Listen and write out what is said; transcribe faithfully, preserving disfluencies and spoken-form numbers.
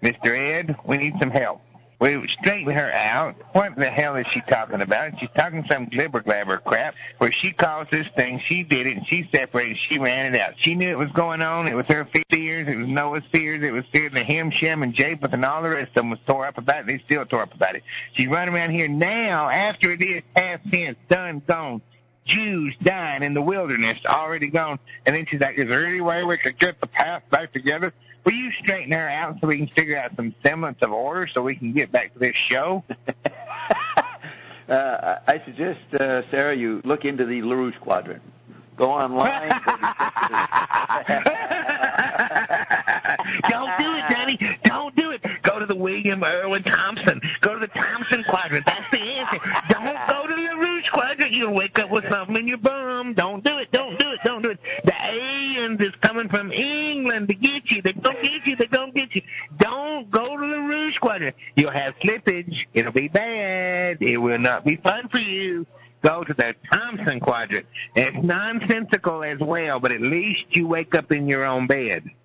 Mister Ed, we need some help. We straighten her out. What the hell is she talking about? She's talking some glibber glabber crap where she caused this thing, she did it, and she separated, she ran it out. She knew it was going on. It was her fears. It was Noah's fears. It was fears of him, Shem, and Japheth, and all the rest of them was tore up about it. They still tore up about it. She's running around here now after it is past tense, done, gone. Jews dying in the wilderness, already gone. And then she's like, is there any way we could get the past back together? Will you straighten her out so we can figure out some semblance of order so we can get back to this show? uh, I suggest, uh, Sarah, you look into the LaRouche Quadrant. Go online. Don't do it, Danny. Don't do it. Go to the William Irwin Thompson. Go to the Thompson Quadrant. That's the answer. Don't go to the LaRouche Quadrant. You'll wake up with something in your bum. Don't do it. Don't do it. Don't do it. The aliens is coming from England to get you. They're going to get you. They're going to get you. Don't go to the LaRouche Quadrant. You'll have slippage. It'll be bad. It will not be fun for you. Go to the Thompson Quadrant. It's nonsensical as well, but at least you wake up in your own bed.